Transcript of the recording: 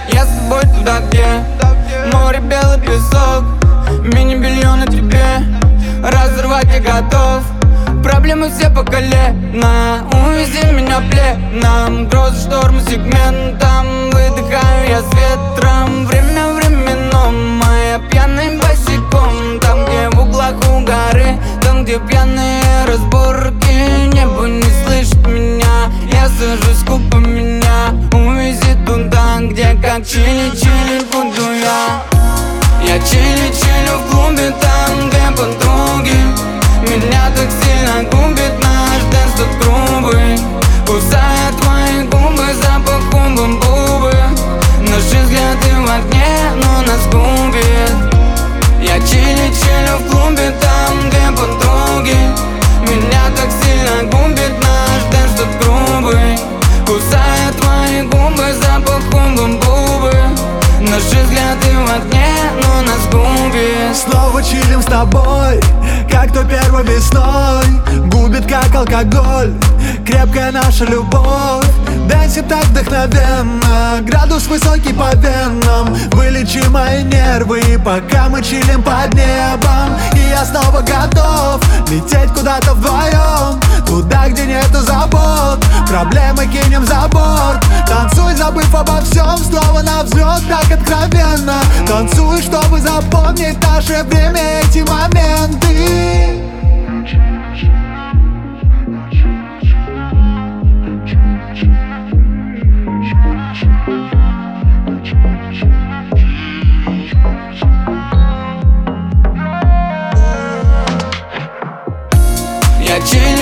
Я с тобой туда, где море, белый песок, мини-белье на тебе, разорвать я готов. Проблемы все по колено, увези меня пленом. Грозы, штормы, сегментом, выдыхаю я с ветром. Время временном, моя пьяный босиком. Там, где в углах у горы, там, где пьяные разборки. Небо не слышит меня, я сажусь, купа меня. Увези туда, где как чили-чили буду я. Я чили-чилю в клубе, там, где подруги. Меня так сильно губит наш дэнс тут грубый. Кусая твои губы, запах бум-бум-бубы. Наши взгляды в огне, но нас губит. Я чили-чилю в клубе, там, где подруги. Меня так сильно губит наш дэнс тут грубый. Кусая твои губы, запах бум-бум-бубы. Наши взгляды в огне, но нас губит. Снова чилим с тобой, как то первой весной. Губит как алкоголь, крепкая наша любовь. Дэнсим так вдохновенно, градус высокий по венам. Вылечи мои нервы, пока мы чилим под небом. И я снова готов лететь куда-то вдвоем, туда, где нету забот. Проблемы кинем за борт. Танцуй, забыв обо всем, снова на взлет, так откровенно. Танцуй, чтобы запомнить наше время, эти моменты. Я